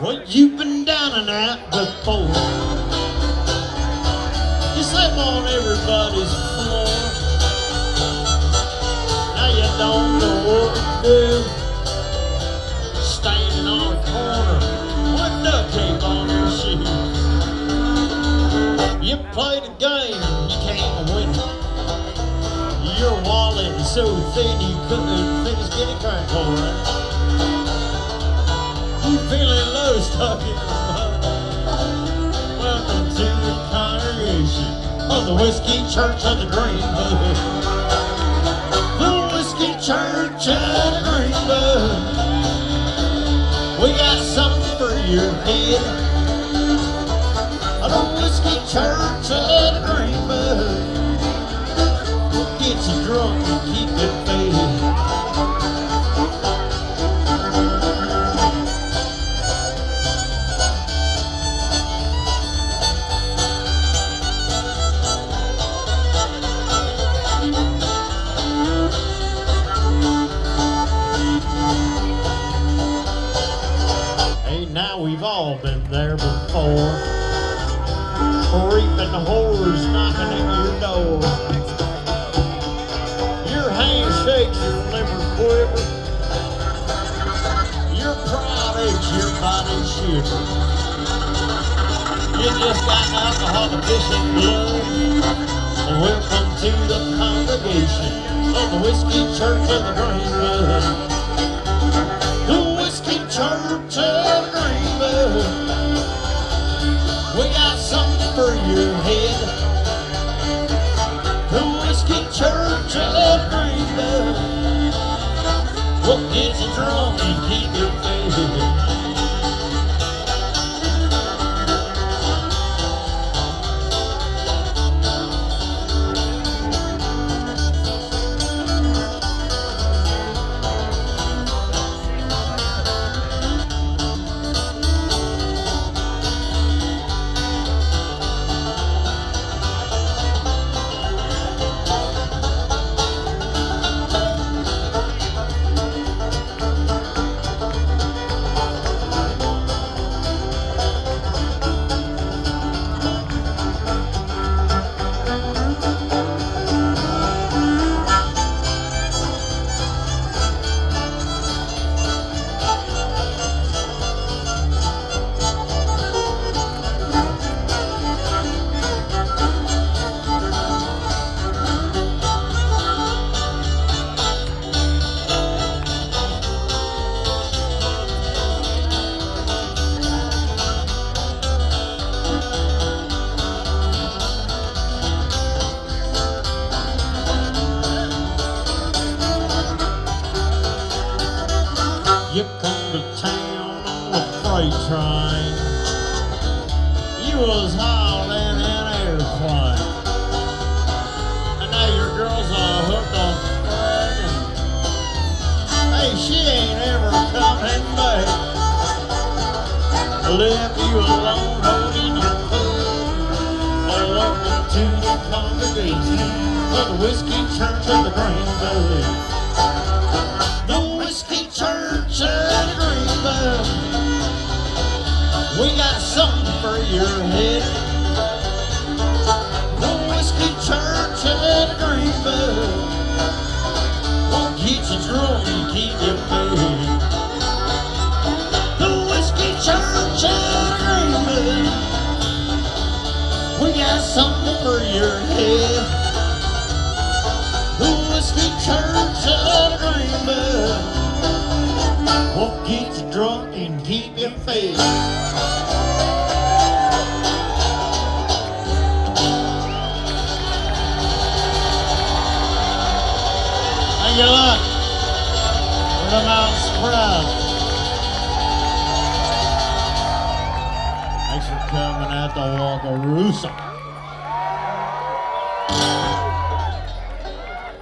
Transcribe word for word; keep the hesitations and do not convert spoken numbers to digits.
Well, you've been down and out before. You slept on everybody's floor. Now you don't know what to do. Standing on a corner with duct tape on your shoe. You played a game, you can't win it. Your wallet is so thin you couldn't fit a skinny crack for it. You feeling low, stuck in the mud. Welcome to the congregation of the Whiskey Church of the Green Bud. The Whiskey Church of the Green Bud. We got something for your head. The Whiskey Church of the Green Bud. We'll get you drunk and keep you fed. Now we've all been there before. Reaping horrors knocking at your door. Your hand shakes, your liver quiver. Your pride aches, your body shivers. You just got alcohol and fish and blood. Welcome to the congregation of the Whiskey Church of the Green Bud. The Whiskey Church of the Green Bud. We got something for your head. The Whiskey Church of the Green Bud. We'll get you drunk and keep you fed. You come to town on a freight train. You was hauling an airplane. And now your girl's all hooked on bragging. Hey, she ain't ever coming back. Left you alone holding your food. Oh, welcome to the congregation of the Whiskey Church of the Green Bud. Church of the Green Bud. We got something for your head. The Whiskey Church of the Green Bud. We'll get you drunk and keep you fed. The Whiskey Church of the Green Bud. We got something for your head. The Whiskey Church of the Green Bud. Won't get you drunk and keep you fed. Thank you a lot. We're the Mountain Sprout. Thanks for coming out to Walkeroosa.